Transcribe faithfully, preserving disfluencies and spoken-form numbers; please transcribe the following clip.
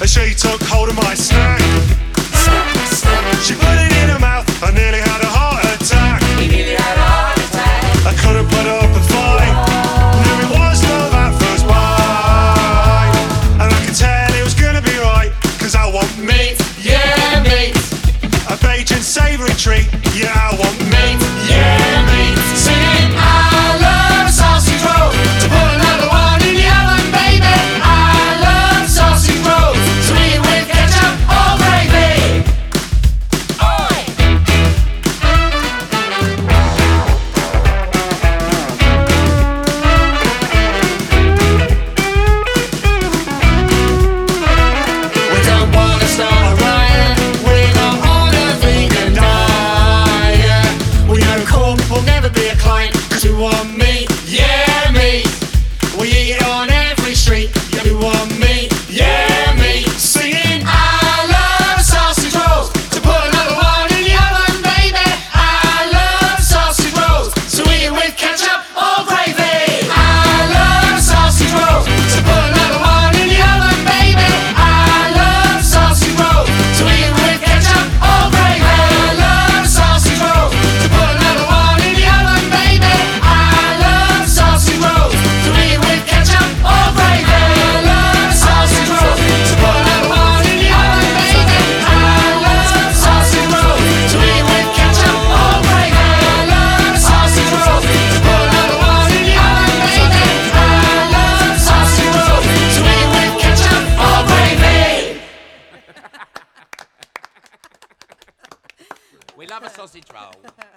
she took hold of my snack. She put it in her mouth, I nearly had a heart attack. He nearly had a heart attack. I couldn't put up a fight. Knew it was love at first bite. And I could tell it was gonna be right, cause I want meat, yeah, meat. A Bajan savoury treat, yeah, I want meat, yeah, meat. Singing, I love sausage roll. To put another one in the oven, baby. I love sausage rolls. To eat with ketchup or gravy. Oi! We don't wanna start a riot. We're not on a vegan diet. We know corn will never be a client, cause we want meat, yeah, meat. We eat it on every street, yeah, we want meat, yeah, meat. Singing, I love sausage rolls. To put another one in the oven, baby. I love sausage rolls. To eat it with ketchup or gravy. I love sausage rolls. To put another one in the oven, baby. I love sausage rolls. To eat it with ketchup or gravy. I love sausage rolls. To put another one in the oven, baby. I love sausage rolls. To eat it with ketchup or gravy. I love sausage rolls. To put another one in the oven, baby. I love sausage rolls. To eat with ketchup or gravy. I love sausage rolls. To put another one in the oven, baby. I love sausage rolls. To eat with ketchup or gravy. We love a sausage roll.